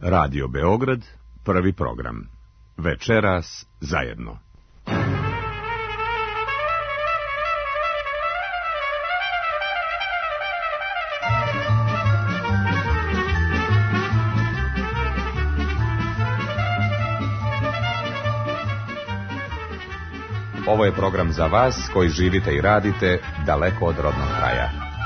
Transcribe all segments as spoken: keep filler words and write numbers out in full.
Radio Beograd, prvi program. Večeras zajedno. Ovo je program za vas koji živite i radite daleko od rodnog kraja.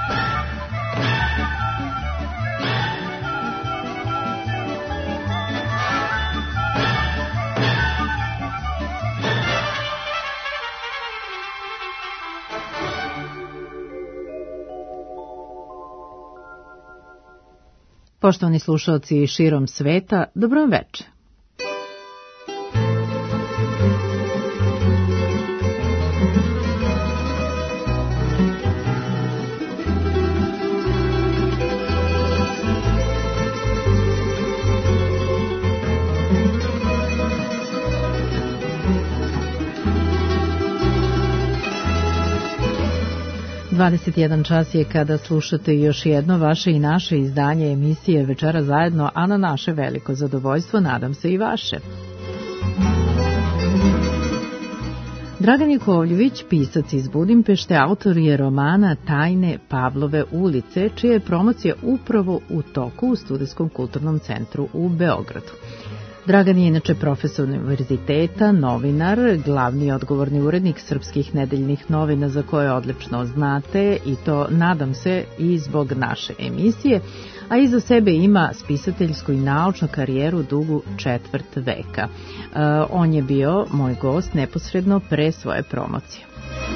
Poštovani slušalci širom sveta, dobro vam večer. dvadeset jedan čas je kada slušate još jedno vaše i naše izdanje emisije Večera zajedno, a na naše veliko zadovoljstvo, nadam se i vaše. Dragan Jakovljević, pisac iz Budimpešte, autor je romana Tajne Pavlove ulice, čija je promocija upravo u toku u Studijskom kulturnom centru u Beogradu. Dragan je inače profesor univerziteta, novinar, glavni odgovorni urednik srpskih nedeljnih novina za koje odlično znate i to nadam se i zbog naše emisije, a iza sebe ima spisateljsku i naučnu karijeru dugu četvrt veka. Uh, on je bio moj gost neposredno pre svoje promocije.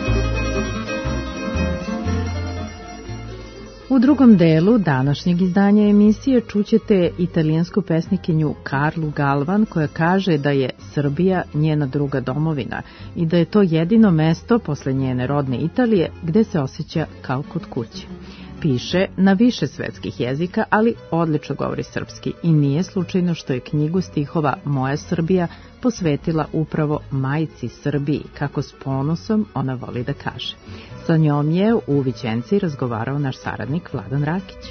U drugom delu današnjeg izdanja emisije čućete italijansku pesnikinju Karlu Galvan koja kaže da je Srbija njena druga domovina i da je to jedino mesto posle njene rodne Italije gde se osjeća kao kod kuće. Piše na više svetskih jezika, ali odlično govori srpski i nije slučajno što je knjigu stihova Moja Srbija posvetila upravo majci Srbiji, kako s ponosom ona voli da kaže. Sa njom je u Vićenci razgovarao naš saradnik Vladan Rakić.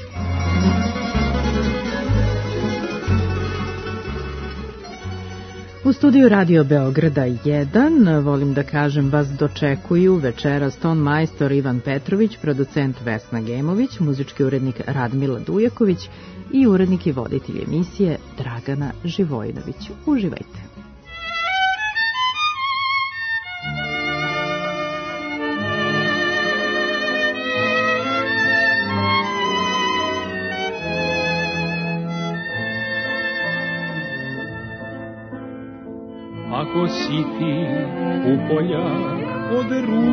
U studiju Radio Beograda jedan, volim da kažem, vas dočekuju večeras ton majstor Ivan Petrović, producent Vesna Gemović, muzički urednik Radmila Dujaković i urednik i voditelj emisije Dragana Živojinović. Uživajte! Ako si ti u poljak od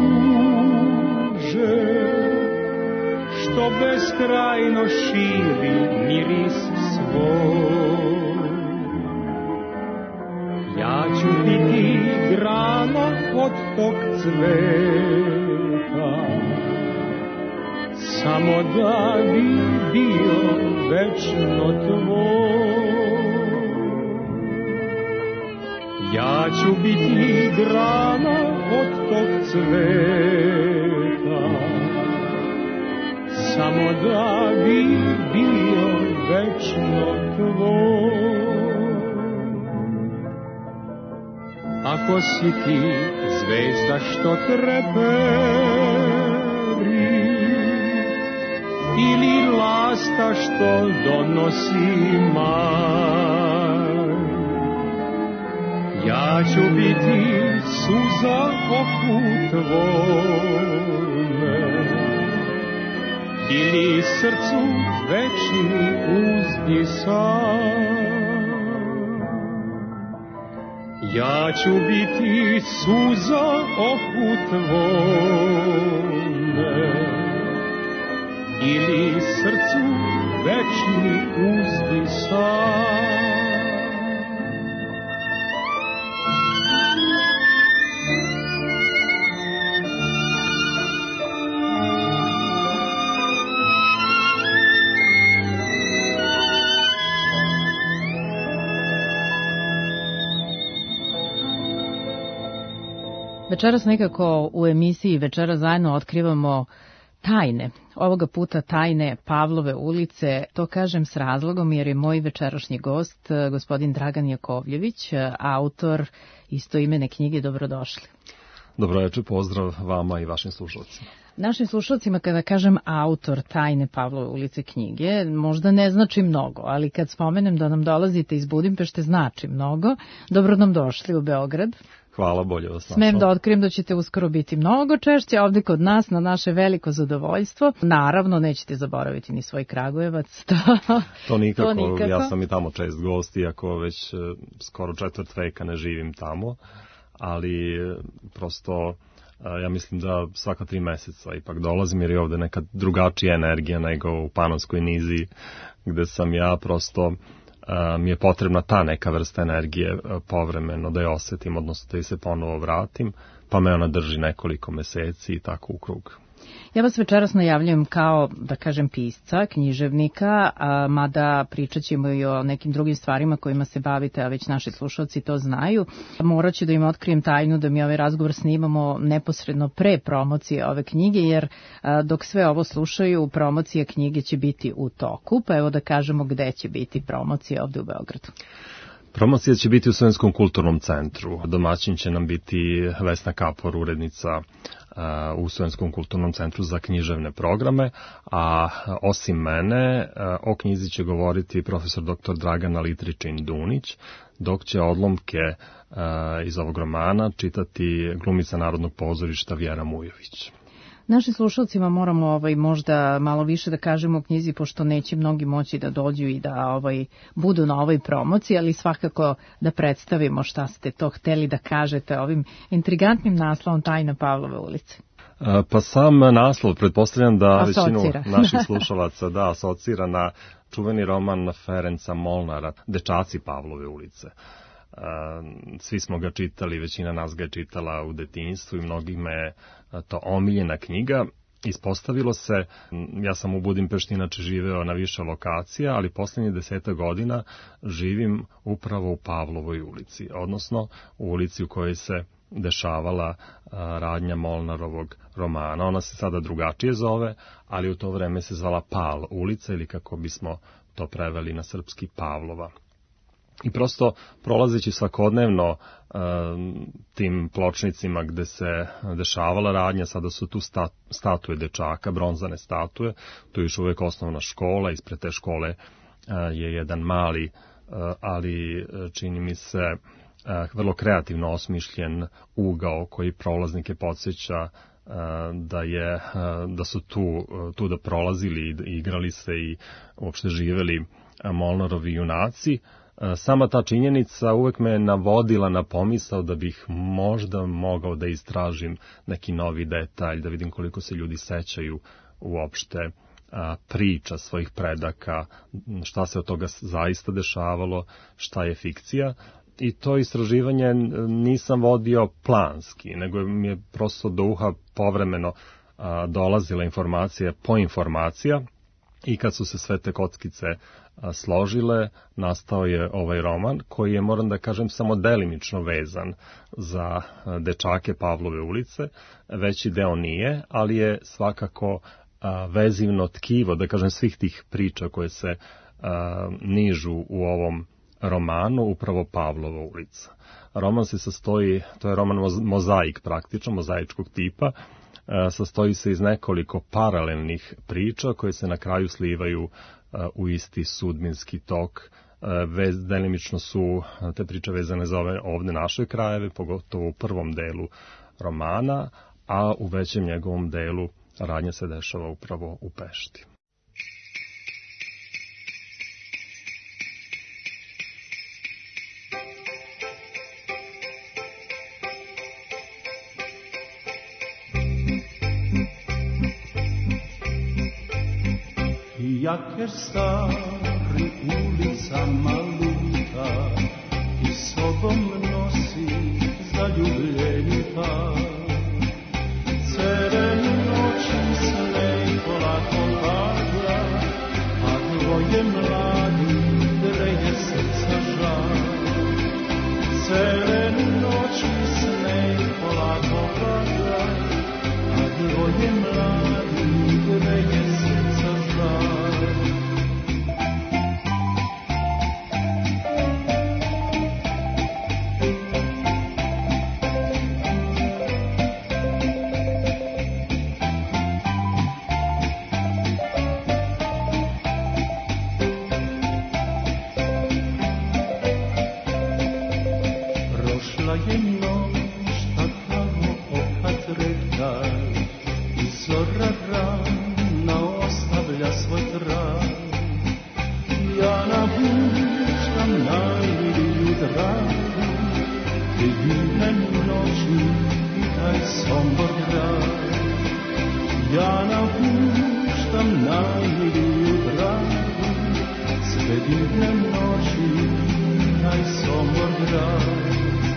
ruže, što beskrajno širi miris svoj, ja ću biti grana od tog cveta, samo da bi bio večno tvoj. Ja ću biti grana od tog cveta, samo da bi bio večno tvoj. Ako si ti zvezda što treperi ili lasta što donosi maj, ja ću biti suza oku tvome ili srcu večni uzdisaj. Ja ću biti suza oku tvome ili srcu večni uzdisaj. Večeras nekako u emisiji Večera zajedno otkrivamo Tajne, ovoga puta tajne Pavlove ulice, to kažem s razlogom jer je moj večerašnji gost, gospodin Dragan Jakovljević, autor istoimene knjige. Dobrodošli. Dobroveče, pozdrav vama i vašim slušalcima. Našim slušalcima kada kažem autor tajne Pavlove ulice knjige, možda ne znači mnogo, ali kad spomenem da nam dolazite iz Budimpešte znači mnogo. Dobro nam došli u Beograd. Hvala, bolje vas našao. Smem da otkrijem da ćete uskoro biti mnogo češće ovde kod nas na naše veliko zadovoljstvo. Naravno, nećete zaboraviti ni svoj Kragujevac. To, to, nikako, to nikako. Ja sam i tamo čest gost, iako već skoro četvrt veka ne živim tamo, ali prosto ja mislim da svaka tri meseca ipak dolazim, jer je ovde neka drugačija energija nego u Panonskoj nizi, gde sam ja prosto... mi je potrebna ta neka vrsta energije povremeno da je osetim, odnosno da je se ponovo vratim, pa me ona drži nekoliko meseci i tako u krug. Ja vas večeras najavljujem kao, da kažem, pisca, književnika, a, mada pričat ćemo i o nekim drugim stvarima kojima se bavite, a već naši slušalci to znaju. Morat ću da im otkrijem tajnu da mi ovaj razgovor snimamo neposredno pre promocije ove knjige, jer a, dok sve ovo slušaju, promocija knjige će biti u toku, pa evo da kažemo gde će biti promocija ovde u Beogradu. Promocija će biti u Slovenskom kulturnom centru. Domaćin će nam biti Vesna Kapor, urednica u Slovenskom kulturnom centru za književne programe, a osim mene o knjizi će govoriti profesor doktor Dragana Litričin-Dunić, dok će odlomke iz ovog romana čitati glumica Narodnog pozorišta Vjera Mujović. Našim slušalcima moramo ovaj, možda malo više da kažemo o knjizi, pošto neće mnogi moći da dođu i da ovaj, budu na ovoj promociji, ali svakako da predstavimo šta ste to hteli da kažete ovim intrigantnim naslovom Tajna Pavlove ulice. Pa sam naslov, pretpostavljam da asocira. Većinu naših slušalaca da asocira na čuveni roman Ferenca Molnara, Dečaci Pavlove ulice. Svi smo ga čitali, većina nas ga je čitala u detinjstvu i mnogima je to omiljena knjiga. Ispostavilo se, ja sam u Budimpešti inače živeo na više lokacija, ali poslednjih deseta godina živim upravo u Pavlovoj ulici, odnosno u ulici u kojoj se dešavala radnja Molnarovog romana. Ona se sada drugačije zove, ali u to vreme se zvala Pal ulica, ili kako bismo to preveli na srpski Pavlova. I prosto prolazeći svakodnevno uh, tim pločnicima gde se dešavala radnja, sada su tu sta, statue dečaka, bronzane statue, tu je još uvek osnovna škola, ispred te škole uh, je jedan mali, uh, ali čini mi se uh, vrlo kreativno osmišljen ugao koji prolaznike podsjeća uh, da, je, uh, da su tu, uh, tu da prolazili i igrali se i uopšte živeli uh, Molnarovi junaci. Sama ta činjenica uvek me navodila na pomisao da bih možda mogao da istražim neki novi detalj, da vidim koliko se ljudi sećaju uopšte priča svojih predaka, šta se od toga zaista dešavalo, šta je fikcija. I to istraživanje nisam vodio planski, nego mi je prosto do uha povremeno dolazila informacija po informacija. I kad su se sve te kockice složile, nastao je ovaj roman koji je, moram da kažem, samo delimično vezan za dečake Pavlove ulice. Veći deo nije, ali je svakako vezivno tkivo, da kažem, svih tih priča koje se nižu u ovom romanu, upravo Pavlova ulica. Roman se sastoji, to je roman mozaik praktično, mozaičkog tipa, sastoji se iz nekoliko paralelnih priča koje se na kraju slivaju u isti sudbinski tok. Vez, delimično su te priče vezane za ove ovde naše krajeve, pogotovo u prvom delu romana, a u većem njegovom delu radnja se dešava upravo u Pešti. Jaker stari ulicama luta i sobom nosi zaljubljeni par. Crvene noći sneg polako pada, a dvoje mladi greje srca žar. Crvene noći sneg polako pada, a dvoje mladi je noć, ta tamo opet rektaj, i zora rana ostavlja svoj trag. Ja napuštam najmiliju dragu, te divne noći i taj Sombor grad. Ja napuštam najmiliju dragu, sve divne noći i taj Sombor grad.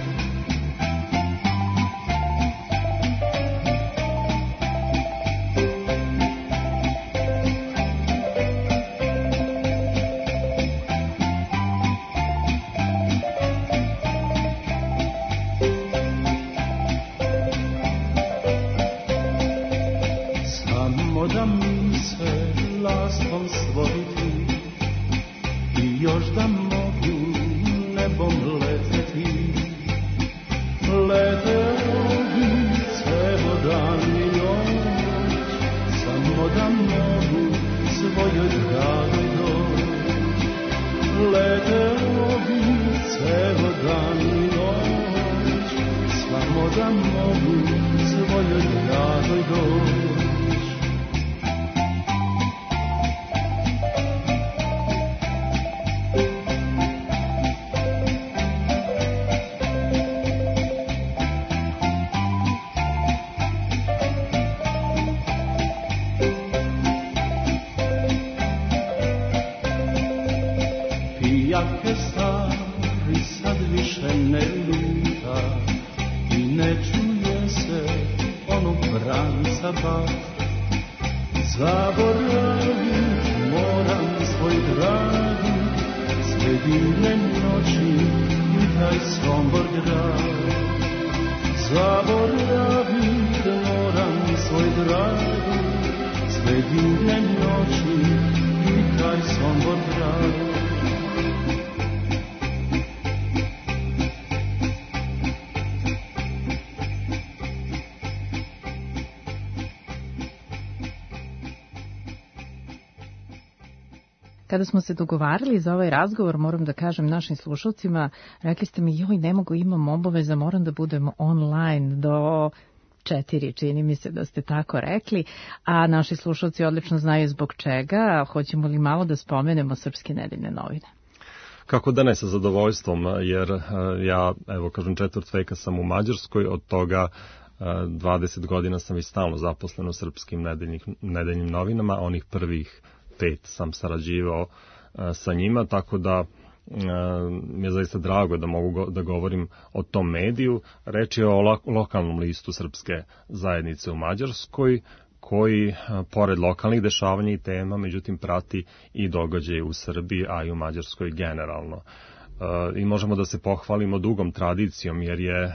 Kada smo se dogovarali za ovaj razgovor, moram da kažem našim slušalcima, rekli ste mi, joj, ne mogu, imam obaveza, moram da budem online do četiri, čini mi se da ste tako rekli, a naši slušalci odlično znaju zbog čega. Hoćemo li malo da spomenemo Srpske nedeljne novine? Kako da ne, sa zadovoljstvom, jer ja, evo kažem, četvrt veka sam u Mađarskoj, od toga dvadeset godina sam i stalno zaposlen u Srpskim nedeljnim novinama, onih prvih pet sam sarađivao sa njima, tako da mi je zaista drago da mogu da govorim o tom mediju. Reč je o lokalnom listu Srpske zajednice u Mađarskoj, koji, pored lokalnih dešavanja i tema, međutim prati i događaje u Srbiji, a i u Mađarskoj generalno. I možemo da se pohvalimo dugom tradicijom, jer je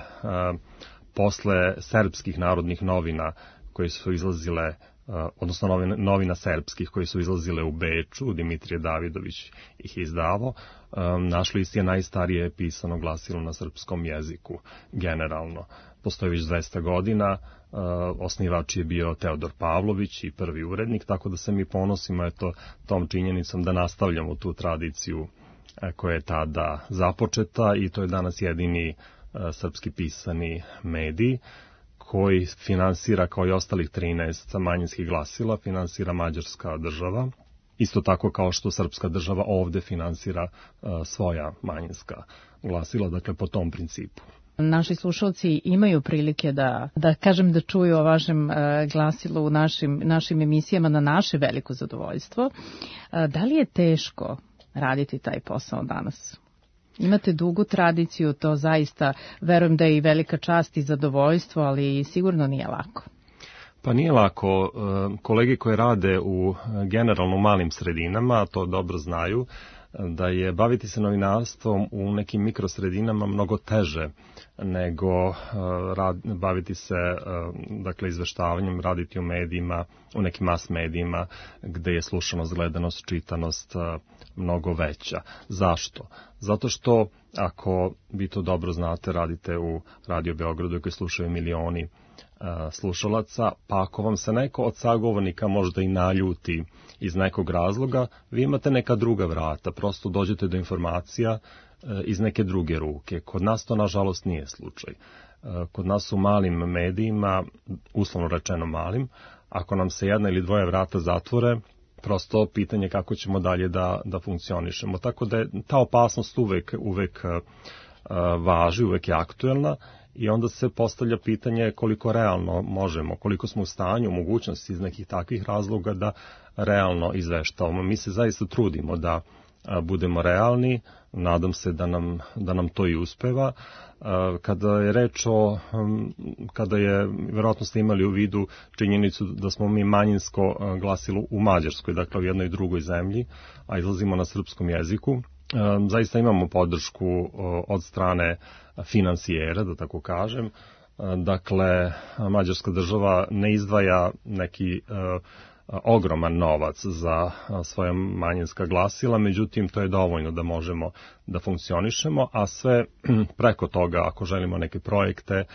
posle serbskih narodnih novina koje su izlazile, odnosno novina, novina serbskih koji su izlazile u Beču, Dimitrije Davidović ih izdavao, naš list je najstarije pisano glasilo na srpskom jeziku, generalno. Postoji već dvesta godina, osnivač je bio Teodor Pavlović i prvi urednik, tako da se mi ponosimo eto, tom činjenicom da nastavljamo tu tradiciju koja je tada započeta i to je danas jedini srpski pisani medij koji finansira, kao i ostalih trinaest manjinskih glasila, finansira mađarska država. Isto tako kao što srpska država ovde finansira uh, svoja manjinska glasila, dakle po tom principu. Naši slušalci imaju prilike da, da kažem da čuju o vašem uh, glasilu u našim, našim emisijama na naše veliko zadovoljstvo. Uh, da li je teško raditi taj posao danas? Imate dugu tradiciju, to zaista, verujem da je i velika čast i zadovoljstvo, ali sigurno nije lako. Pa nije lako. Kolege koje rade u generalno malim sredinama, to dobro znaju, da je baviti se novinarstvom u nekim mikrosredinama mnogo teže nego rad, baviti se dakle izveštavanjem, raditi u medijima, u nekim mas medijima gde je slušanost, gledanost, čitanost mnogo veća. Zašto? Zato što ako vi to dobro znate, radite u Radio Beogradu koji slušaju milioni slušalaca, pa ako vam se neko od sagovornika možda i naljuti iz nekog razloga, vi imate neka druga vrata, prosto dođete do informacija iz neke druge ruke. Kod nas to nažalost nije slučaj. Kod nas u malim medijima, uslovno rečeno malim, ako nam se jedna ili dvoje vrata zatvore, prosto pitanje kako ćemo dalje da, da funkcionišemo. Tako da je ta opasnost uvek, uvek uh, važi, uvek je aktuelna i onda se postavlja pitanje koliko realno možemo, koliko smo u stanju, mogućnosti iz nekih takvih razloga da realno izveštavamo. Mi se zaista trudimo da budemo realni, nadam se da nam, da nam to i uspeva. Kada je reč o, kada je, verovatno ste imali u vidu činjenicu da smo mi manjinsko glasilo u Mađarskoj, dakle u jednoj drugoj zemlji, a izlazimo na srpskom jeziku, zaista imamo podršku od strane finansijera, da tako kažem. Dakle, mađarska država ne izdvaja neki ogroman novac za svoja manjinska glasila, međutim to je dovoljno da možemo da funkcionišemo, a sve preko toga, ako želimo neke projekte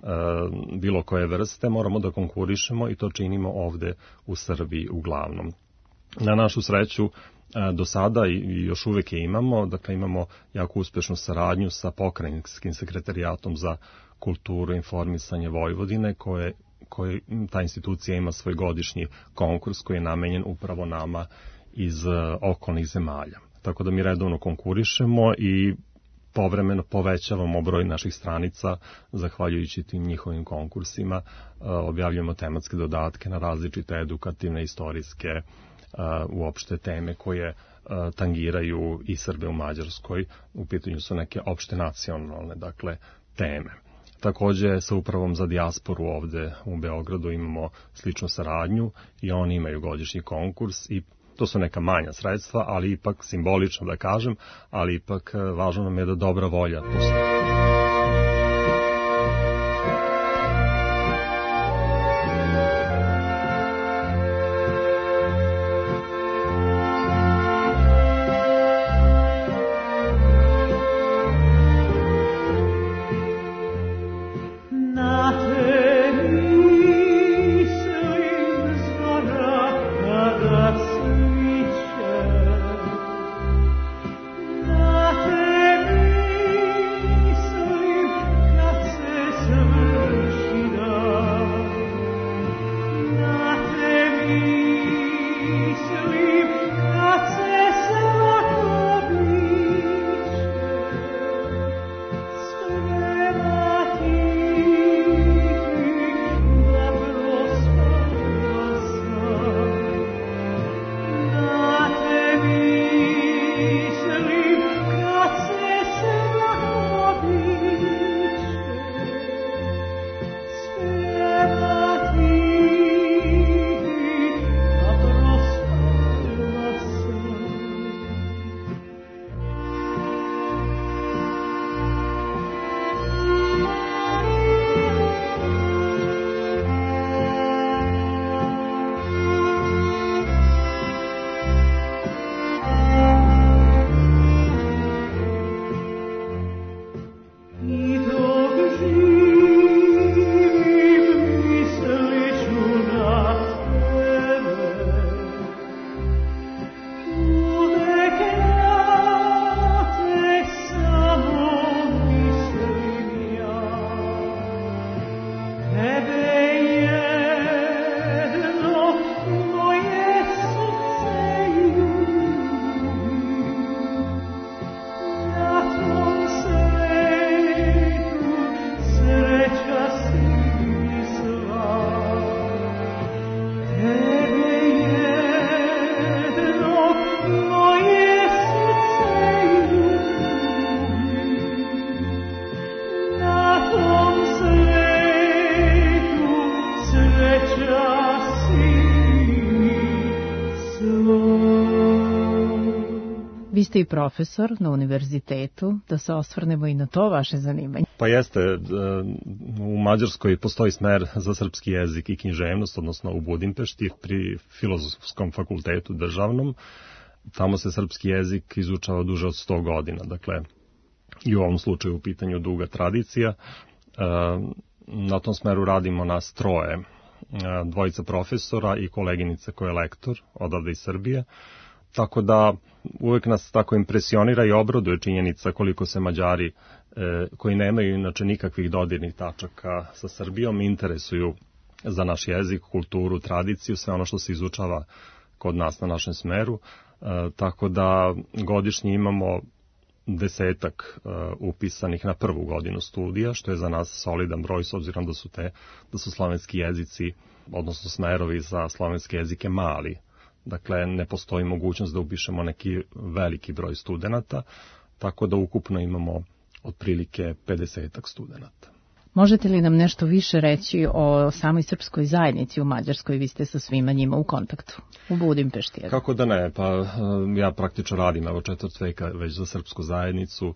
bilo koje vrste, moramo da konkurišemo i to činimo ovde u Srbiji uglavnom. Na našu sreću, do sada i još uvek je imamo, dakle imamo jako uspešnu saradnju sa Pokrajinskim sekretarijatom za kulturu i informisanje Vojvodine, koje koji ta institucija ima svoj godišnji konkurs koji je namenjen upravo nama iz okolnih zemalja. Tako da mi redovno konkurišemo i povremeno povećavamo broj naših stranica zahvaljujući tim njihovim konkursima. Objavljujemo tematske dodatke na različite edukativne, istorijske, uopšte teme koje tangiraju i Srbe u Mađarskoj. U pitanju su neke opšte nacionalne, dakle, teme. Takođe, sa Upravom za dijasporu ovde u Beogradu imamo sličnu saradnju i oni imaju godišnji konkurs i to su neka manja sredstva, ali ipak simbolično da kažem, ali ipak važno nam je da dobra volja postoji. Vi ste i profesor na univerzitetu, da se osvrnemo i na to vaše zanimanje. Pa jeste, u Mađarskoj postoji smer za srpski jezik i književnost, odnosno u Budimpešti pri Filozofskom fakultetu državnom. Tamo se srpski jezik izučava duže od sto godina, dakle i u ovom slučaju u pitanju duga tradicija. na tom smeru radimo nas troje, dvojica profesora i koleginica koja je lektor odavde iz Srbije. Tako da uvek nas tako impresionira i obraduje činjenica koliko se Mađari, e, koji nemaju inače nikakvih dodirnih tačaka sa Srbijom, interesuju za naš jezik, kulturu, tradiciju, sve ono što se izučava kod nas na našem smeru. E, tako da godišnje imamo desetak uh, upisanih na prvu godinu studija, što je za nas solidan broj s obzirom da su te da su slovenski jezici, odnosno smerovi za slovenske jezike mali. Dakle, ne postoji mogućnost da upišemo neki veliki broj studenata, tako da ukupno imamo otprilike pedesetak studenata. Možete li nam nešto više reći o samoj srpskoj zajednici u Mađarskoj? Vi ste sa svima njima u kontaktu u Budimpešti. Kako da ne, pa ja praktično radim evo četvrt veka već za srpsku zajednicu,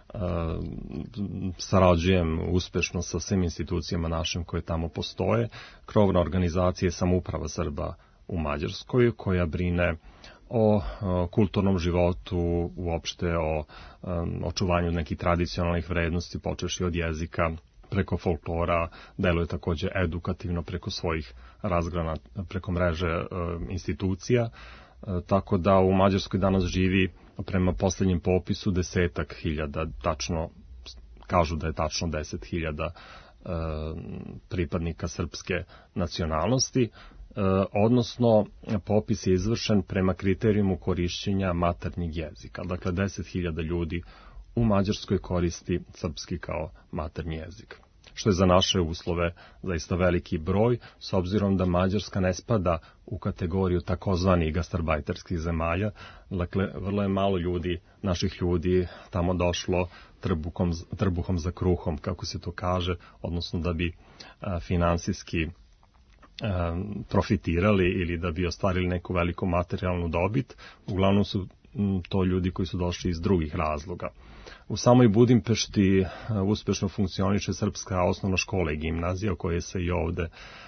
sarađujem uspešno sa svim institucijama našim koje tamo postoje. Krovna organizacija je Samouprava Srba u Mađarskoj, koja brine o kulturnom životu, uopšte o očuvanju nekih tradicionalnih vrednosti, počevši od jezika, preko folklora, deluje takođe edukativno preko svojih razgrana, preko mreže e, institucija, e, tako da u Mađarskoj danas živi prema poslednjem popisu desetak hiljada, tačno, kažu da je tačno deset hiljada e, pripadnika srpske nacionalnosti, e, odnosno popis je izvršen prema kriterijumu korišćenja maternjeg jezika, dakle deset hiljada ljudi u Mađarskoj koristi srpski kao maternji jezik, što je za naše uslove zaista veliki broj, s obzirom da Mađarska ne spada u kategoriju takozvanih gastarbajterskih zemalja. Dakle, vrlo je malo ljudi, naših ljudi, tamo došlo trbuhom, trbuhom za kruhom, kako se to kaže, odnosno da bi a, finansijski a, profitirali ili da bi ostvarili neku veliku materijalnu dobit. Uglavnom su m, to ljudi koji su došli iz drugih razloga. U samoj Budimpešti uspešno funkcioniše srpska osnovna škola i gimnazija, o kojoj se i ovde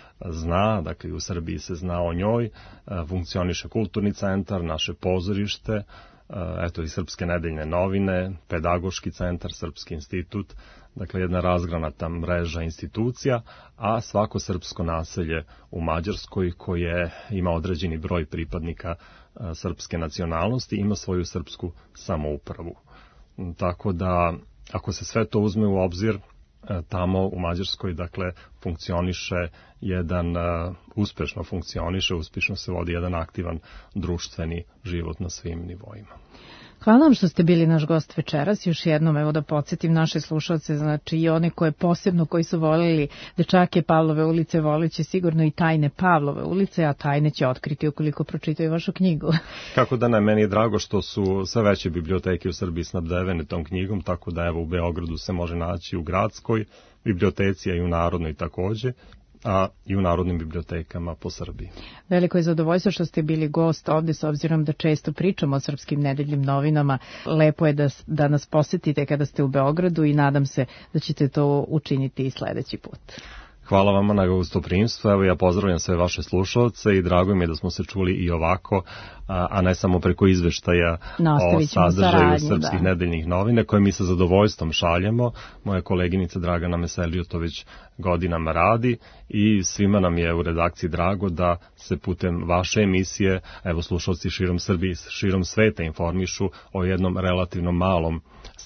zna, dakle u Srbiji se zna o njoj, funkcioniše kulturni centar, naše pozorište, eto i srpske nedeljne novine, pedagoški centar, srpski institut, dakle jedna razgranata mreža institucija, a svako srpsko naselje u Mađarskoj koje ima određeni broj pripadnika srpske nacionalnosti ima svoju srpsku samoupravu. Tako da, ako se sve to uzme u obzir, tamo u Mađarskoj, dakle, funkcioniše jedan, uh, uspešno funkcioniše, uspešno se vodi jedan aktivan društveni život na svim nivoima. Hvala vam što ste bili naš gost večeras. Još jednom, evo da podsjetim naše slušalce, znači i one koje posebno, koji su voljeli dečake Pavlove ulice, voliće sigurno i tajne Pavlove ulice, a tajne će otkriti ukoliko pročitaju vašu knjigu. Kako da ne, meni je drago što su sve veće biblioteke u Srbiji snabdevene tom knjigom, tako da evo u Beogradu se može naći u gradskoj biblioteci, a i u narodnoj takođe, a i u narodnim bibliotekama po Srbiji. Veliko je zadovoljstvo što ste bili gost ovde, s obzirom da često pričamo o srpskim nedeljnim novinama. Lepo je da, da nas posetite kada ste u Beogradu i nadam se da ćete to učiniti i sledeći put. Hvala vama na gostoprimstvu. Evo ja pozdravljam sve vaše slušalce i drago mi je da smo se čuli i ovako, a, a ne samo preko izveštaja o sadržaju saradnju, srpskih da. nedeljnih novina, koje mi sa zadovoljstvom šaljemo. Moja koleginica Dragana Meselio to već godinama radi i svima nam je u redakciji drago da se putem vaše emisije, evo slušalci širom Srbije, širom sveta informišu o jednom relativno malom,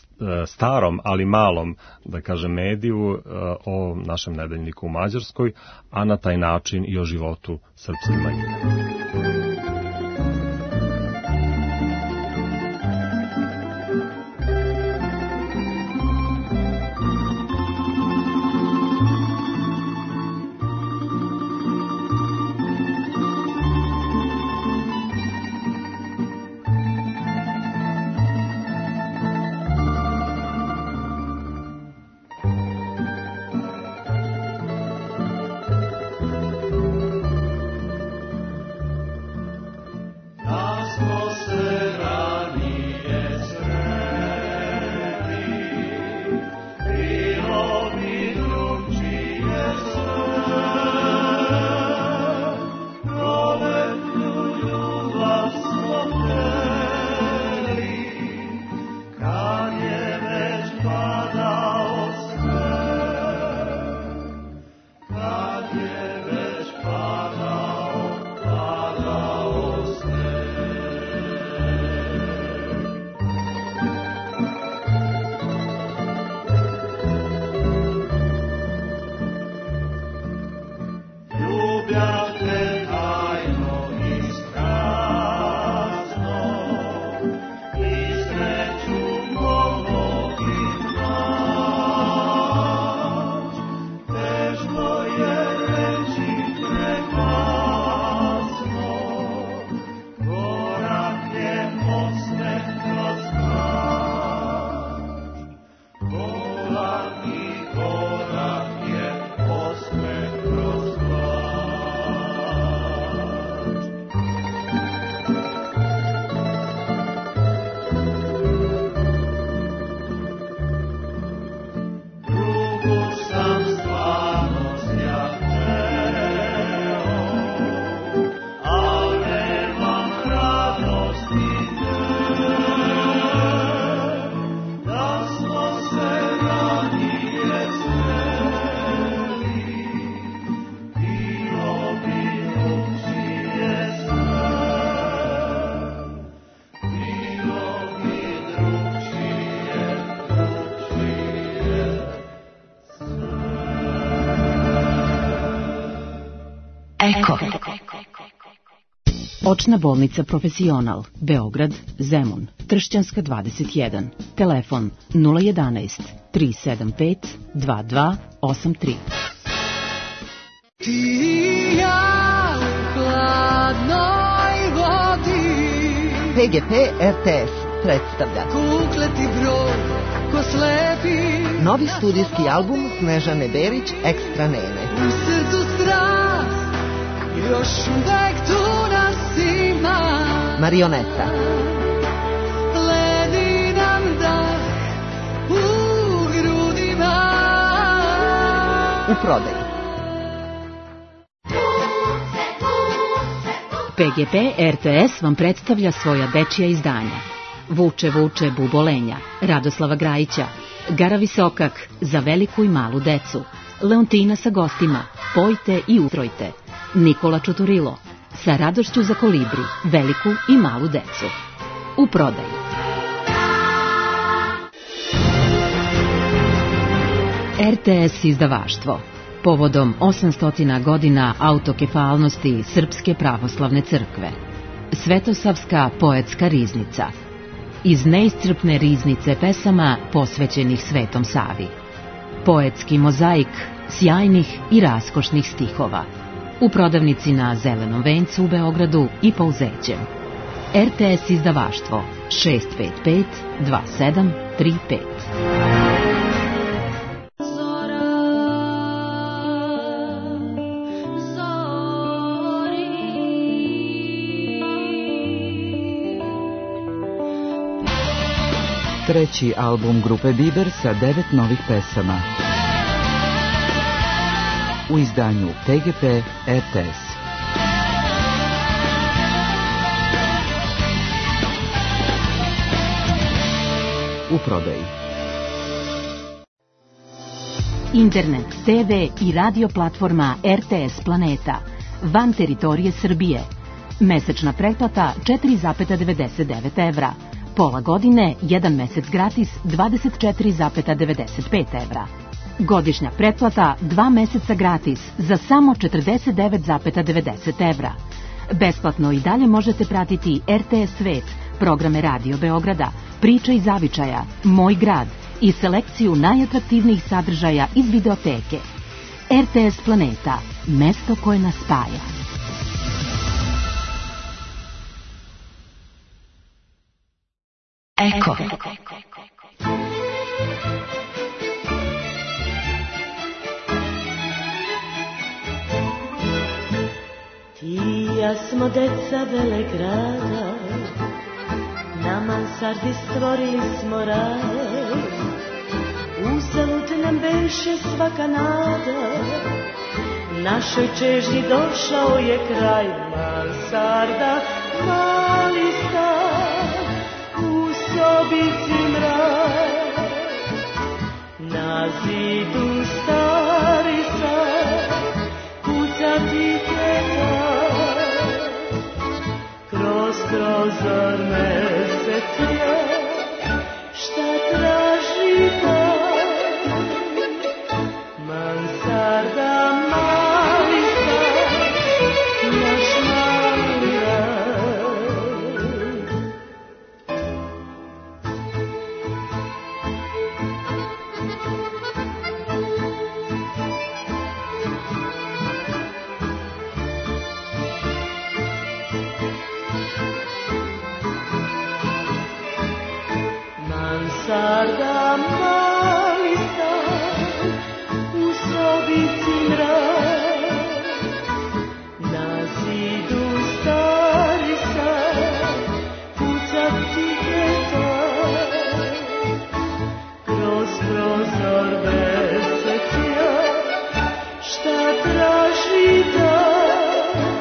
starom, ali malom, da kažem, mediju o našem nedeljniku u Mađarskoj, a na taj način i o životu srpske manjine. Eko. Očna bolnica Profesional, Beograd, Zemun, Tršćanska dvadeset jedan. Telefon nula jedanaest tri sedam pet dva dva osam tri. Ti i ja u hladnoj vodi. P G P R T S predstavlja Kukleti brod, ko slepi. novi studijski album Snežane Berić, Ekstra Nene. U srcu strast, još uvek tu nas ima. Marioneta. Ledi nam dah u grudima. U prodaji. P G P R T S vam predstavlja svoja dečija izdanja. Vuče, vuče, bubolenja, Radoslava Grajića, Gara Visokak, za veliku i malu decu, Leontina sa gostima, Pojte i utrojte, Nikola Čuturilo, Sa radošću za kolibri, veliku i malu decu. U prodaji. R T S izdavaštvo. Povodom osamsto godina autokefalnosti Srpske pravoslavne crkve. Svetosavska poetska riznica. Iz neiscrpne riznice pesama posvećenih Svetom Savi. Poetski mozaik sjajnih i raskošnih stihova. U prodavnici na Zelenom vencu u Beogradu i Pouzećem. R T S izdavaštvo šest pet pet dva sedam tri pet. Treći album grupe Biber sa devet novih pesama. U izdanju P G P R T S. U prodaji. Internet, T V i radio platforma R T S Planeta. Van teritorije Srbije. Mesečna pretplata četiri zarez devedeset devet evra. Pola godine, jedan mesec gratis, dvadeset četiri zarez devedeset pet evra. Godišnja pretplata, dva meseca gratis, za samo četrdeset devet zarez devedeset evra. Besplatno i dalje možete pratiti R T S Svet, programe Radio Beograda, Priče iz zavičaja, Moj grad i selekciju najatraktivnijih sadržaja iz videoteke. R T S Planeta, mesto koje nas spaja. Eko. Ti i ja smo deca Velegrada, na mansardi stvorili smo raj. Uzalud nam beše svaka nada, našoj čežnji došao je kraj. Mansarda, mali stan, u sobici mrak, na zidu stari sad, kuca ti teta, kroz prozor mesec je, šta traži dan, mansarda mali stan, naš mali rad. Mansarda mali stan, u sobici mrak, na zidu stari sad, kuca ptiheta, kroz prozor besecija, šta traži dan,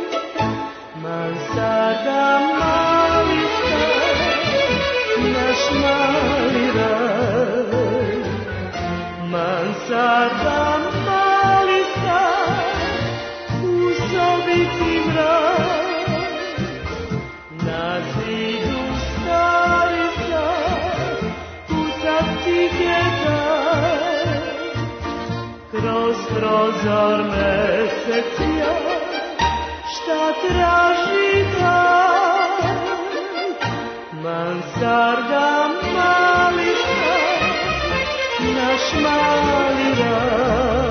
mansarda mali stan, naš mali raj. Mansarda mali stan, u sobici mrak, na zidu stari sad, kuca ptiheta, kroz prozor mesec ja, šta traži dan, mansarda mali stan, naš mali raj.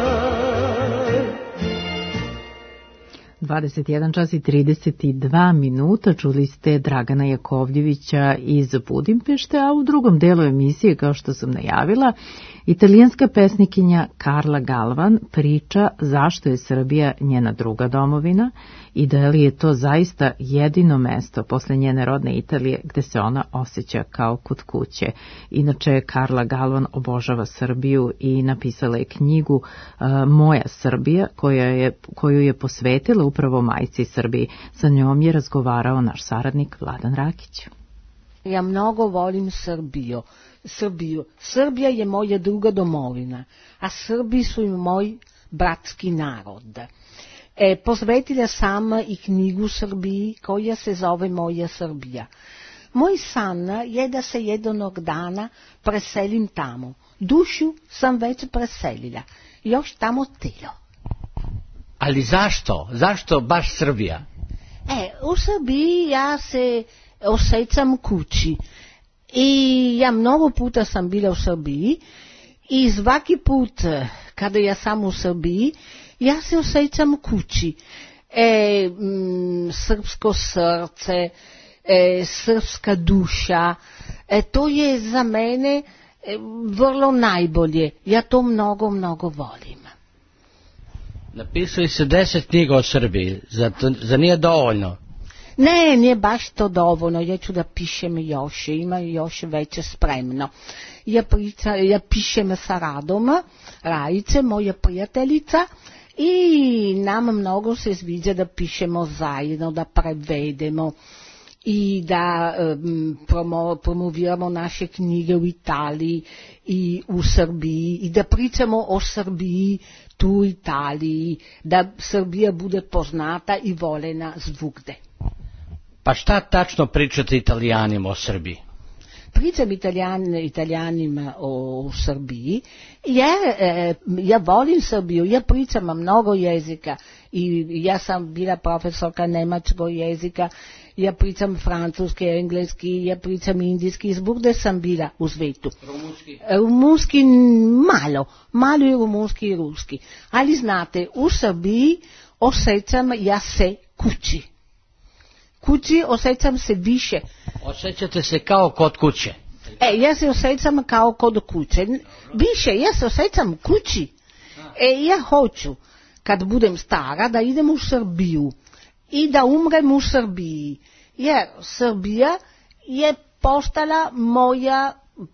dvadeset jedan čas i trideset dva minuta, čuli ste Dragana Jakovljevića iz Budimpešte, a u drugom delu emisije, kao što sam najavila, italijanska pesnikinja Karla Galvan priča zašto je Srbija njena druga domovina i da li je to zaista jedino mesto posle njene rodne Italije gde se ona osjeća kao kod kuće. Inače, Karla Galvan obožava Srbiju i napisala je knjigu uh, Moja Srbija, koja je, koju je posvetila upravo majci Srbiji. Sa njom je razgovarao naš saradnik Vladan Rakić. Ja mnogo volim Srbiju. Srbiju. Srbija je moja druga domovina, a Srbi su moj bratski narod. E, posvetila sam i knjigu Srbiji koja se zove Moja Srbija. Moj san je da se jednog dana preselim tamo. Dušu sam već preselila, još tamo telo. Ali zašto? Zašto baš Srbija? E, u Srbiji ja se osjećam kući. I ja mnogo puta sam bila u Srbiji i svaki put kada ja sam u Srbiji, ja se osjećam kući. E, m, srpsko srce, e, srpska duša, e, to je za mene e, vrlo najbolje. Ja to mnogo, mnogo volim. Napisali se deset knjiga o Srbiji, za, to, za nije dovoljno? Ne, nije baš to dovoljno, ja ću da pišem još, ima još već spremno. Ja, priča, ja pišem sa Radom Rajice, moja prijateljica, i nam mnogo se sviđa da pišemo zajedno, da prevedemo i da um, promo, promoviramo naše knjige u Italiji i u Srbiji i da pričamo o Srbiji tu u Italiji, da Srbija bude poznata i voljena zvugde. Pa šta tačno pričate Italijanima o Srbiji? Pričam Italijan, Italijanima o Srbiji. Ja, e, ja volim Srbiju, ja pričam mnogo jezika i ja sam bila profesorka nemačkog jezika, ja pričam francuski, engleski, ja pričam indijski, zvugde sam bila u svetu. Rumunski? Rumunski malo, malo je rumunski i ruski. Ali znate, u Srbiji osjećam ja se kući. Kući osjećam se više. Osjećate se kao kod kuće? E, ja se osjećam kao kod kuće. Više, ja se osjećam kući. E, ja hoću, kad budem stara, da idem u Srbiju i da umrem u Srbiji. Jer Srbija je postala moja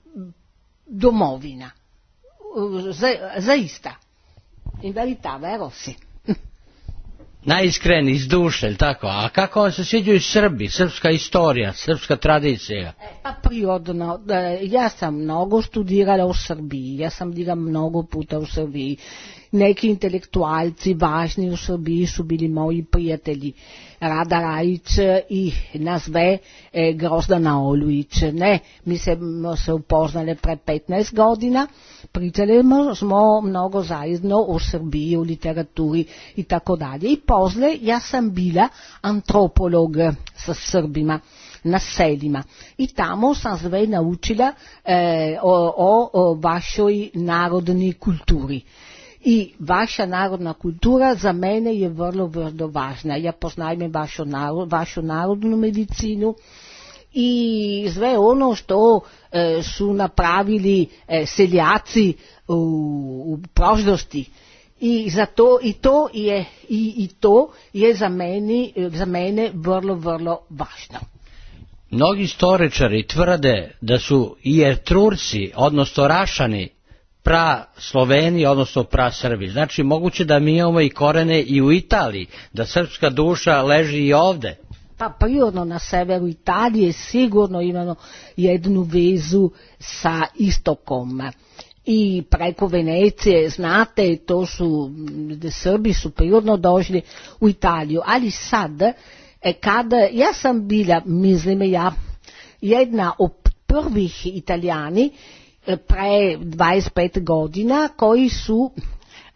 domovina. Za, zaista. In verità, vero si. Najiskreniji, iz duše, ili tako? A kako vam se sviđaju Srbi, srpska istorija, srpska tradicija? E, pa prirodno, ja sam mnogo studirala u Srbiji, ja sam bila mnogo puta u Srbiji. Neki intelektualci važni u Srbiji su bili moji prijatelji. Rada Rajić i nazve e, Grozdana Olujić. Ne, mi se, se upoznali pre petnaest godina, pričali smo mnogo zajedno o Srbiji, o literaturi i tako dalje. I posle ja sam bila antropolog sa Srbima na selima i tamo sam sve naučila e, o, o, o vašoj narodnoj kulturi. I vaša narodna kultura za mene je vrlo, vrlo važna. Ja poznajem vašu, narod, vašu narodnu medicinu i sve ono što e, su napravili e, seljaci u, u prošlosti. I zato i to je i, i to je za mene, za mene vrlo, vrlo važno. Mnogi istoričari tvrde da su i Etrurci, odnosno Rašani, pra Sloveni, odnosno pra Srbi. Znači, moguće da mi imamo i korene i u Italiji, da srpska duša leži i ovde. Pa prirodno na severu Italije sigurno imamo jednu vezu sa istokom. I preko Venecije, znate, to su, Srbi su prirodno došli u Italiju. Ali sad, kada ja sam bila, mislim ja, jedna od prvih Italijani, pre dvadeset pet godina koji su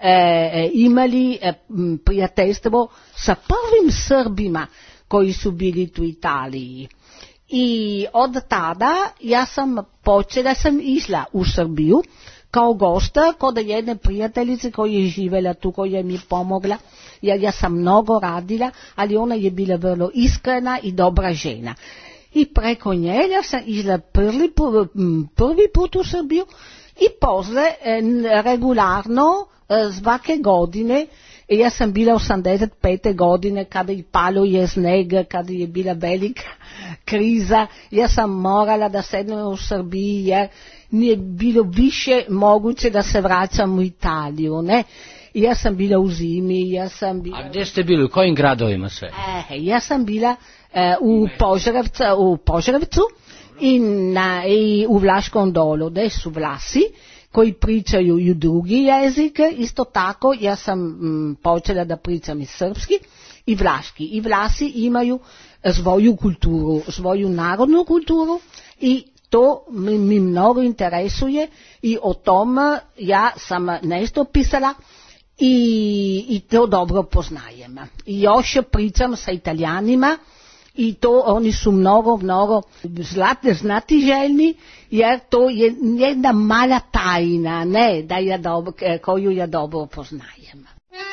e, imali e, prijateljstvo sa prvim Srbima koji su bili tu u Italiji. I od tada ja sam počela, sam išla u Srbiju kao gosta kod jedne prijateljice koja je živela tu, koja mi pomogla, jer ja sam mnogo radila, ali ona je bila vrlo iskrena i dobra žena. I preko nje ja sam išla prvi, prvi put u Srbiju i posle regularno svake godine. Ja sam bila osamdeset pete godine kada i palo je sneg, kada je bila velika kriza, ja sam morala da sednem u Srbiji jer nije bilo više moguće da se vraćam u Italiju, ne? Ja sam bila u zimi, ja sam bila... A gdje ste bili, u kojim gradovima sve? E, ja sam bila e, u, Požarevcu, u Požarevcu i, na, i u Vlaškom Dolu, gdje su Vlasi koji pričaju i drugi jezik, isto tako ja sam m, počela da pričam i srpski i vlaški. I Vlasi imaju svoju kulturu, svoju narodnu kulturu i to mi, mi mnogo interesuje i o tom ja sam nešto pisala i, i to dobro poznajem. I još pričam sa Italijanima i to oni su mnogo, mnogo znati željni, jer to je jedna mala tajna, ne, da ja dobro, koju ja dobro poznajem.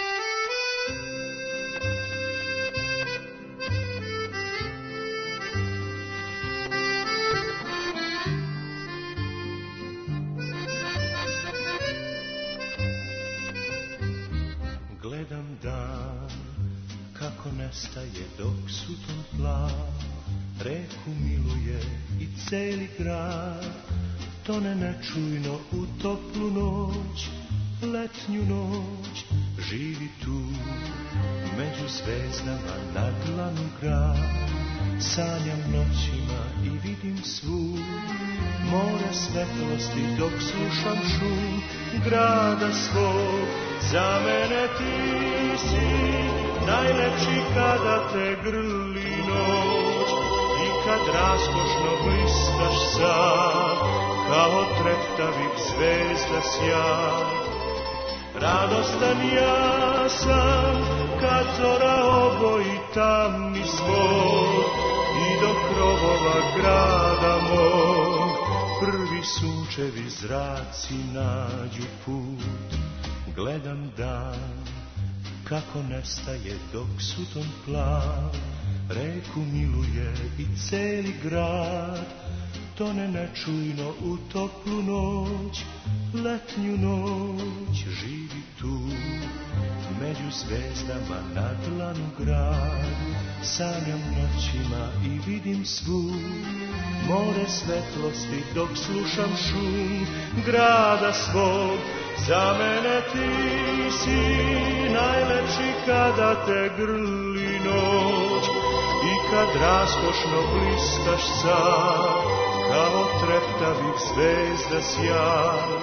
Gledam dan kako nestaje dok suton plav, reku miluje i celi grad, tone nečujno u toplu noć, letnju noć, živi tu, među zvezdama na dlanu grad, sanjam noćima i vidim svud, more svetlosti dok slušam šum grada svog, za mene ti si najlepši kada te grli noć i kad raskošno blistaš sad kao treptavih zvezda sjaj. Radostan ja sam kad zora oboji tamni svoj i do krovova grada mog prvi sunčevi zraci nađu put. Gledam dan kako nestaje dok suton plav, reku miluje i celi grad, tone nečujno u toplu noć, letnju noć, živi tu, među zvezdama na dlanu grad, sanjam noćima i vidim svud, more svetlosti dok slušam šum grada svog, za mene ti si najlepši kada te grli noć i kad raskošno blistaš sad kao treptavih zvezda sjaj.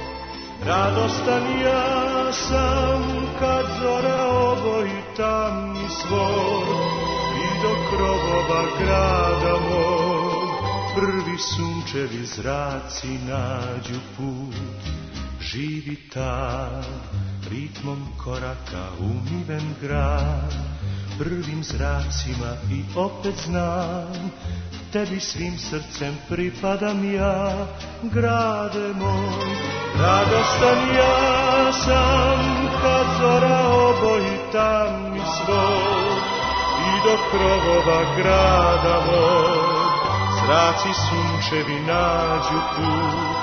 Radostan ja sam kad zora oboji tamni svoj i do krovova grada mog prvi sunčevi zraci nađu put. Živi tad, ritmom koraka umiven grad, prvim zracima i opet znam, tebi svim srcem pripadam ja, grade moj. Radostan ja sam kad zora oboji tamni svoj i do krovova grada moj zraci sunčevi nađu put.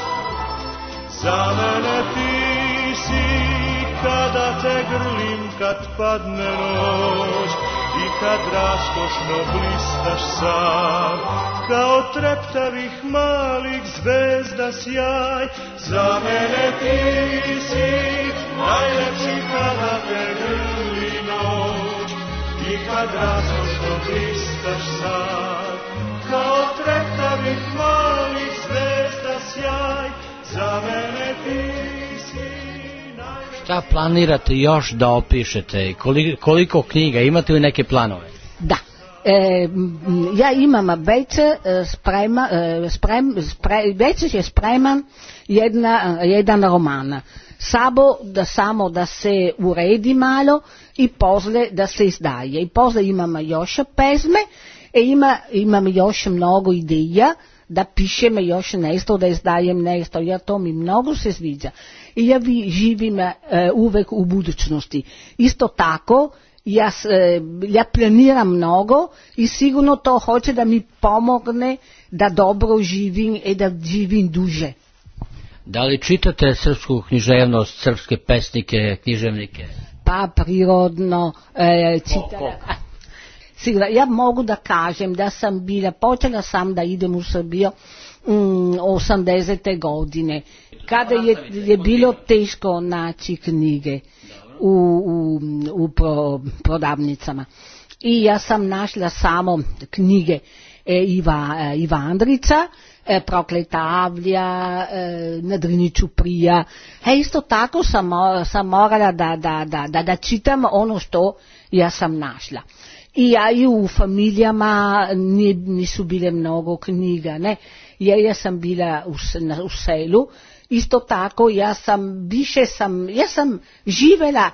Za mene ti si kada te grlim kad padne noć i kad raskošno blistaš sam kao treptavih malih zvezda sjaj. Za mene ti si najlepši kada te grli noć i kad raskošno blistaš sam kao treptavih malih zvezda sjaj. Za mene ti si najlepši. Šta planirate još da opišete? Koliko, koliko knjiga? Imate li neke planove? Da. E, ja imam već sprema, sprem, spre, već je spreman jedna, jedan roman. Samo da, samo da se uredi malo i posle da se izdaje. I posle imam još pesme, e ima, imam još mnogo ideja da pišem još nešto, da izdajem nešto, jer to mi mnogo se sviđa. I ja vi živim e, uvek u budućnosti. Isto tako, ja, e, ja planiram mnogo i sigurno to hoće da mi pomogne da dobro živim i da živim duže. Da li čitate srpsku književnost, srpske pesnike, književnike? Pa prirodno e, čitala. Sigurno, ja mogu da kažem da sam bila, počela sam da idem u Srbiju mm, osamdesete godine, kada je, je bilo teško naći knjige u, u, u pro, prodavnicama. I ja sam našla samo knjige e, Iva, e, Iva Andrića, e, Prokleta Avlija, e, Na Drini Ćuprija. E, isto tako sam, sam morala da, da, da, da, da čitam ono što ja sam našla. I ja i u familijama nisu bile mnogo knjiga, ne, jer ja sam bila u, na, u selu, isto tako ja sam, više sam, ja sam živela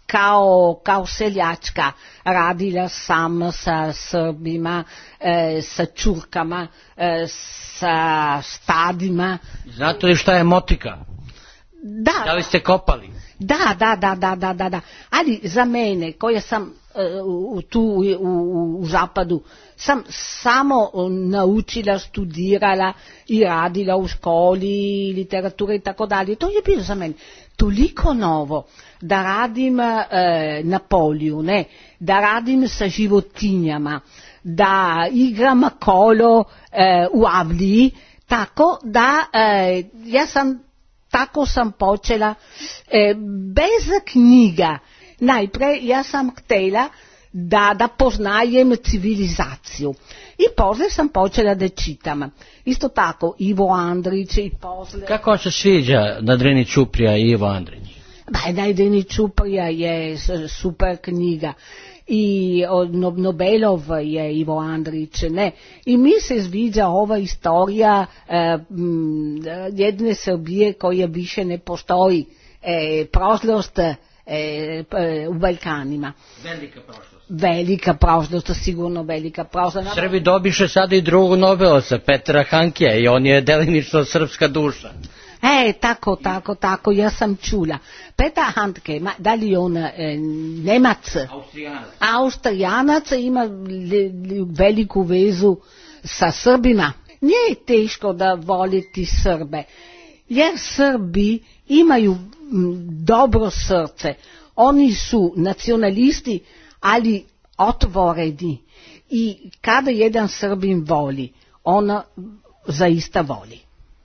kao, kao seljačka, radila sam sa Srbima, e, sa Čurkama, e, sa stadima. Znate li šta je motika? Da. Da li ste kopali? Da, da, da, da, da, da, da. Ali za mene, koja sam u, tu u, u, u zapadu, sam samo naučila, studirala i radila u školi, literature i tako dalje. To je bilo za mene toliko novo, da radim e, na polju, ne, da radim sa životinjama, da igram kolo e, u avliji, tako da e, ja sam tako sam počela e, bez knjiga. Najpre ja sam htjela da, da poznajem civilizaciju i posle sam počela da čitam. Isto tako Ivo Andrić i posle... Kako vam se sviđa Na Drini Ćuprija i Ivo Andrić? Ba, Na Drini Ćuprija je super knjiga. I Nobelov je Ivo Andrić, ne. I mi se sviđa ova istorija e, m, jedne Srbije koja više ne postoji, e, prošlost e, e, u Balkanima. Velika prošlost. Velika prošlost, sigurno velika prošlost. Srbi dobiše sada i drugog Nobelovca, Petra Hankea, i on je delimično srpska duša. E, tako, tako, tako, ja sam čula. Petar Handke, da li on e, Nemac? Austrijanac. Austrijanac ima li, li, veliku vezu sa Srbima. Nije teško da voliti Srbe, jer Srbi imaju m, dobro srce. Oni su nacionalisti, ali otvoreni. I kada jedan Srbin voli, on zaista voli.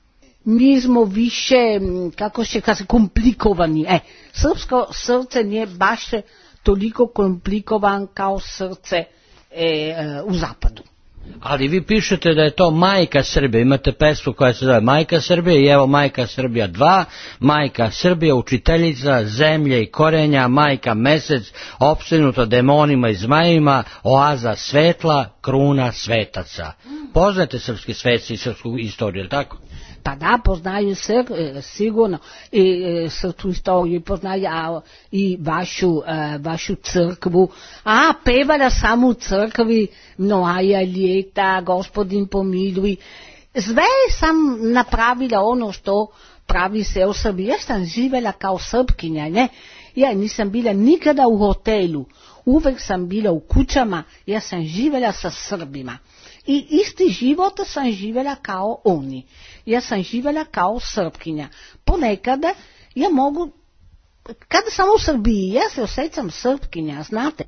Mi smo više, kako se kaže, komplikovani. E, srpsko srce nije baš toliko komplikovan kao srce e, e, u zapadu. Ali vi pišete da je to Majka Srbije, imate pesmu koja se zove Majka Srbije i evo Majka Srbija dva, Majka Srbija, učiteljica zemlje i korenja, Majka Mesec, opsednuta demonima i zmajevima, oaza svetla, kruna svetaca. Poznate srpski sveci i srpsku istoriju, je tako? Pa da, poznaju se, sigurno, i srpsku istoriju, poznaju a, i vašu, a, vašu crkvu, a pevala samo u crkvi, mnoja ljeta, Gospodin pomiluj. Sve sam napravila ono što pravi se u Srbiji. Ja sam živela kao Srpkinja, ne? Ja nisam bila nikada u hotelu, uvek sam bila u kućama, ja sam živela sa Srbima. I isti život sam živela kao oni. Ja sam živela kao Srpkinja. Ponekada ja mogu, kada sam u Srbiji, ja se osjećam Srpkinja, znate.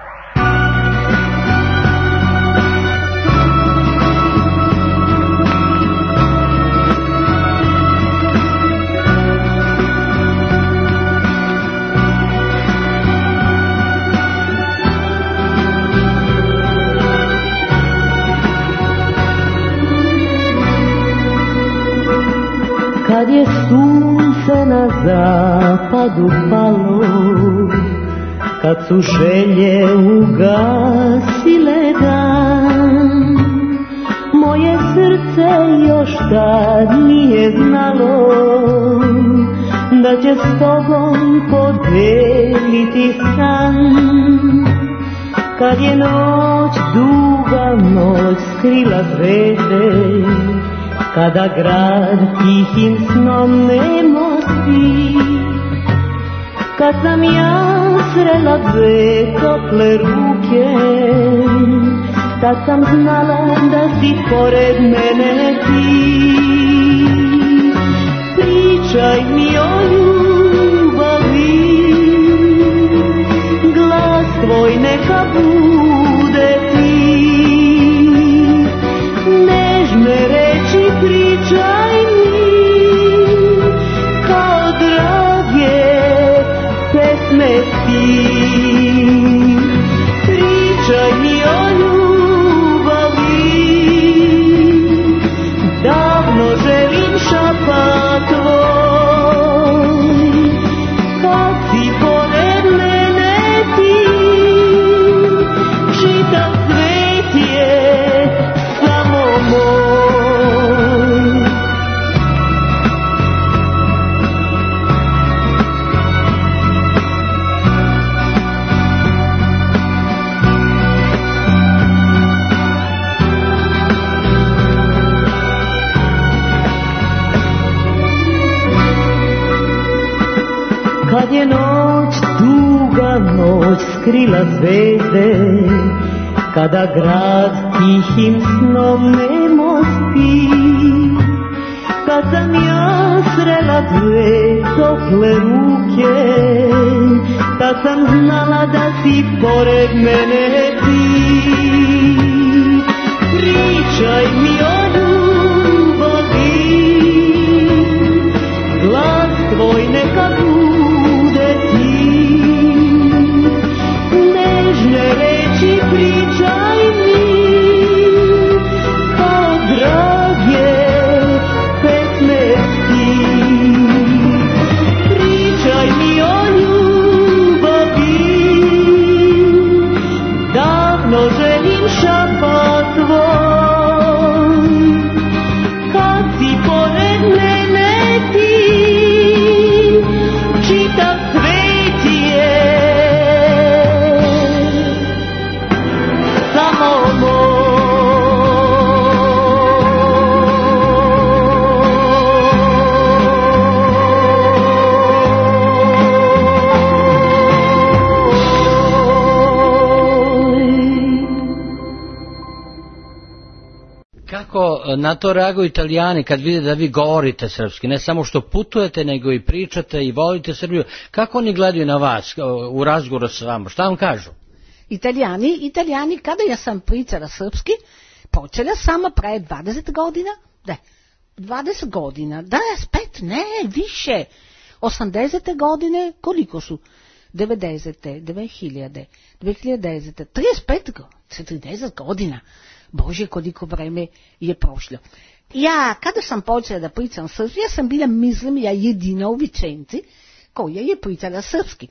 Kad je sunce na zapadu palo, kad su želje ugasile dan, moje srce još tad nije znalo da će s tobom podeliti san. Kad je noć, duga noć skrila zvijezde, kada grad tihim snom nemo spi, kad sam ja srela dve tople ruke, tad sam znala da si pored mene ti. Pričaj mi o ljubavi, glas tvoj neka bude ti. Nežne reči pričaj mi, kao drage pesme ti. Pričaj mi o ljubavi, davno želim šapat tvoj, kad si pored mene ti, čitav svet je samo moj. Kad je noć, duga noć skrila zvezde, kada grad tihim snom nemo spi, kad sam ja srela dve tople ruke, tad sam znala da si pored mene ti. Pričaj mi o ljubavi, glas tvoj neka bude ti. Nežne reči pričaj mi, kao drage pesme ti. Pričaj mi o ljubavi, davno želim šapat tvoj, kad si pored mene ti, čitav svet je samo moj. Kako na to reaguju Italijani kad vide da vi govorite srpski, ne samo što putujete, nego i pričate i volite Srbiju? Kako oni gledaju na vas u razgovoru s vama? Šta vam kažu? Italijani, Italijani, kada ja sam pričala srpski, počela sama pre dvadeset godina, da, dvadeset godina, da, spet, ne, više, osamdesete godine, koliko su? devedesete, dve hiljade, dve hiljade desete, trideset pet, četrdeset godina. Bože, koliko vreme je prošlo. Ja, kada sam počela da pričam srpski, ja sam bila, mislim, ja jedina u Vicenci koja je pričala srpski.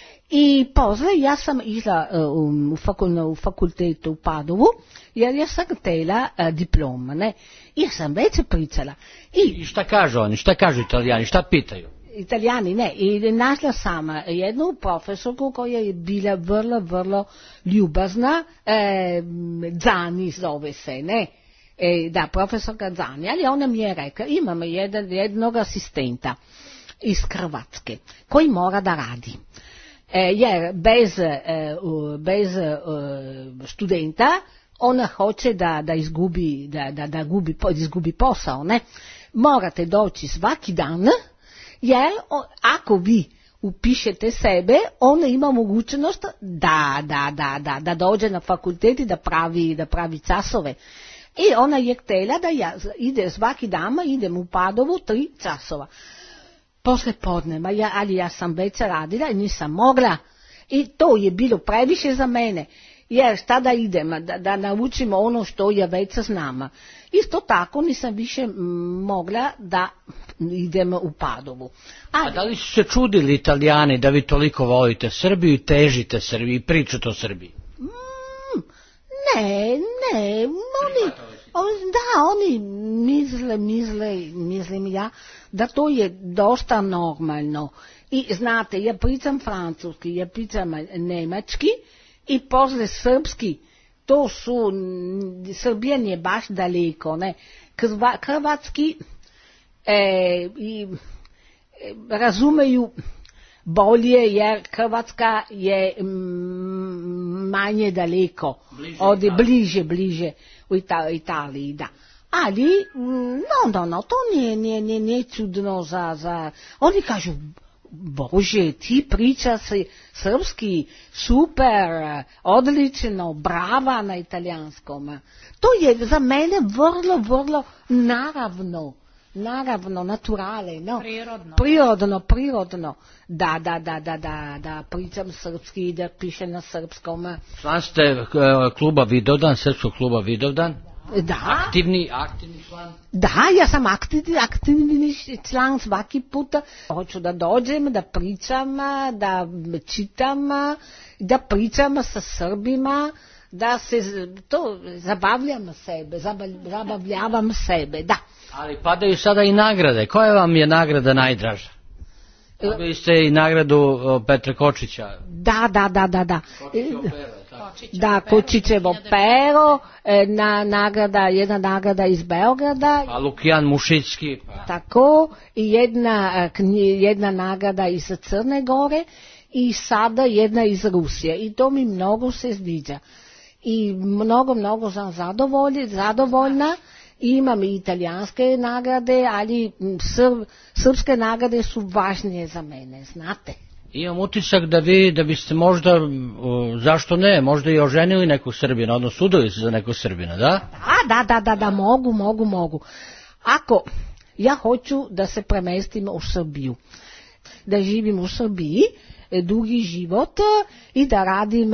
I posle ja sam išla uh, u, fakul, u fakultetu u Padovu, jer ja sam htjela uh, diploma, ne? I ja sam već pričala. I, I šta kažu oni, šta kažu Italijani, šta pitaju? Italijani, ne, i našla sam jednu profesorku koja je bila vrlo, vrlo ljubazna, e, Zani zove se, ne, e, da, profesorka Zani, ali ona mi je rekla, imamo jedan, jednog asistenta iz Hrvatske, koji mora da radi, e, jer bez, e, bez e, studenta ona hoće da, da, izgubi, da, da, da gubi, izgubi posao, ne, morate doći svaki dan, jer ako vi upišete sebe, ona ima mogućnost da, da, da, da, da dođe na fakultet i da pravi, da pravi časove. I ona je htjela da ja ide svaki dan, idem u Padovu tri časova. Posle podneva, ja, ali ja sam već radila i nisam mogla. I to je bilo previše za mene. Jer šta da idem, da, da naučimo ono što ja već znam. Isto tako nisam više mogla da idem u Padovu. Ali... A da li su se čudili Italijani da vi toliko volite Srbiju i težite Srbiji i pričate o Srbiji? Mm, ne, ne, oni, Da, oni misle, misle, mislim ja, da to je dosta normalno. I znate, ja pričam francuski, ja pričam nemački i posle srpski. To su, Srbija je baš daleko, ne. Hrvatski e, i, e, razumeju bolje jer Hrvatska je m, manje daleko, bliže, od bliže, bliže u Ita, Italiji, da. Ali, no, no, no, to nije, nije, nije, nije čudno za, za, oni kažu, Bože, ti priča si srpski, super, odlično, brava na italijanskom. To je za mene vrlo, vrlo naravno, naravno, naturale, no. Prirodno. Prirodno, prirodno. Da, da, da, da, da, da, pričam srpski, da pišem na srpskom. Član ste kluba Vidovdan, srpskog kluba Vidovdan? Da. Aktivni, aktivni član? Da, ja sam aktivni, aktivni član svaki put. Hoću da dođem, da pričam, da čitam, da pričam sa Srbima, da se to zabavljam sebe, zabavljavam sebe, da. Ali padaju sada i nagrade. Koja vam je nagrada najdraža? Dobili ste i nagradu Petra Kočića. Da, da, da, da, da. Kočićevo pero, tako. Da, Kočićevo pero, na, nagrada, jedna nagrada iz Beograda. Pa Lukijan Mušicki. Pa. Tako, i jedna, jedna nagrada iz Crne Gore i sada jedna iz Rusije. I to mi mnogo se sviđa. I mnogo, mnogo sam zadovoljna, zadovoljna. Imam i italijanske nagrade, ali sr, srpske nagrade su važnije za mene, znate. Imam utisak da vi, da biste možda, zašto ne, možda i oženili nekog Srbina, odnosno sudili se za nekog Srbina, da? Da, da, da, da, da, mogu, mogu, mogu. Ako ja hoću da se premestim u Srbiju, da živim u Srbiji, dugi život i da radim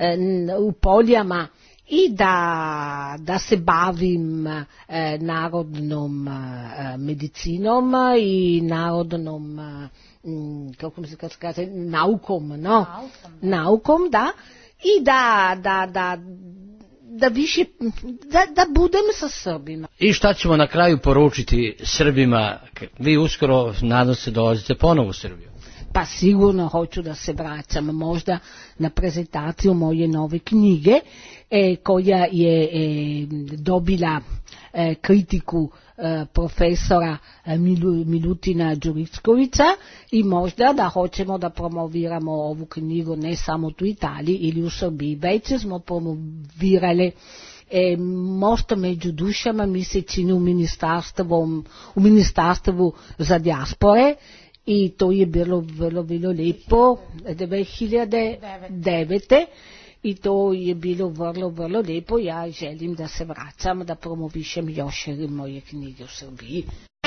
u poljama, i da, da se bavim e, narodnom e, medicinom i narodnom, e, kako se kaže, naukom, no? Naukom, da. Naukom, da, i da, da, da, da više, da, da budem sa Srbima. I šta ćemo na kraju poručiti Srbima? Vi uskoro, nadam se, dolazite ponovo u Srbiju. Pa sigurno hoću da se vraćam možda na prezentaciju moje nove knjige e, koja je e, dobila e, kritiku e, profesora Milu, Milutina Đuričkovića i možda da hoćemo da promoviramo ovu knjigu ne samo u Italiji ili u Srbiji, već smo promovirali E, možda među dušama mi se čini u ministarstvu, u ministarstvu za dijaspore. I to je bilo vrlo, vrlo lepo, dve hiljade devete. I to je bilo vrlo, vrlo lepo. Ja želim da se vraćam, da promovišem još moje knjige u Srbiji.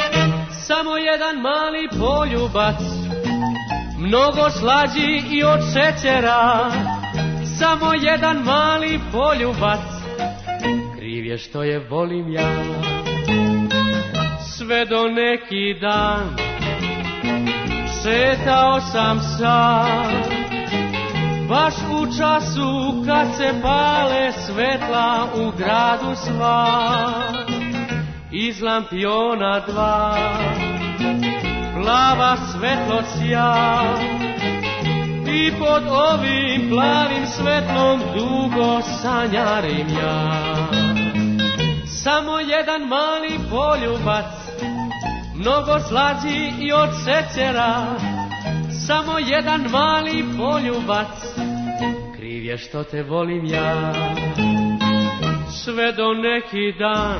Samo jedan mali poljubac, mnogo slađi i od šećera. Samo jedan mali poljubac, kriv je što je volim ja. Sve do neki dan šetao sam sam, baš u času kad se pale svetla u gradu sva. Iz lampiona dva plava svetlo sja i pod ovim plavim svetlom dugo sanjarim ja. Samo jedan mali poljubac, mnogo slađi i od šećera. Samo jedan mali poljubac, kriv je što te volim ja. Sve do neki dan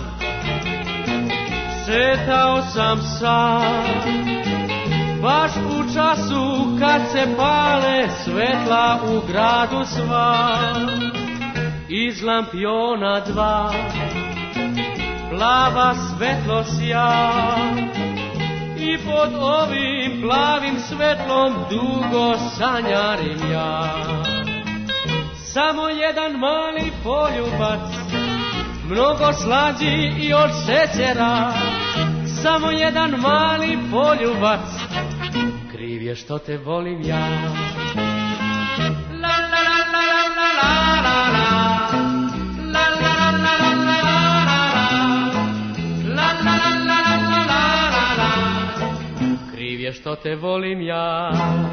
šetao sam sam, baš u času kad se pale svetla u gradu sva. Iz lampiona dva plava svetlo sja i pod ovim plavim svetlom dugo sanjarim ja. Samo jedan mali poljubac, mnogo slađi i od šećera. Samo jedan mali poljubac, kriv je što te volim ja. La la la la la la la la. La la la la la la la la. je što te volim ja.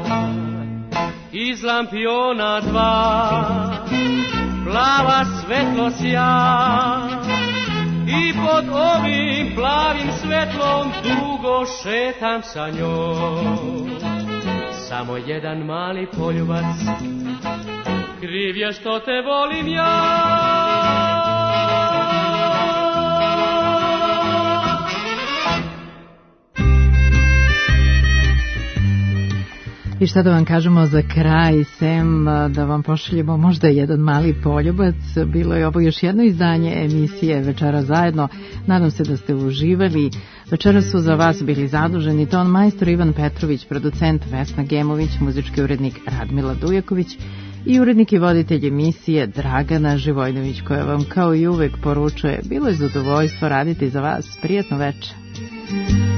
Iz lampiona dva plava svetlost ja, i pod ovim plavim svetlom dugo šetam sa njom. Samo jedan mali poljubac, kriv je što te volim ja. I šta da vam kažemo za kraj, sem da vam pošaljemo možda jedan mali poljubac. Bilo je ovo još jedno izdanje emisije Večera zajedno. Nadam se da ste uživali. Večera su za vas bili zaduženi ton majstor Ivan Petrović, producent Vesna Gemović, muzički urednik Radmila Dujaković i urednik i voditelj emisije Dragana Živojnović, koja vam kao i uvek poručuje: bilo je zadovoljstvo raditi za vas. Prijatno večer.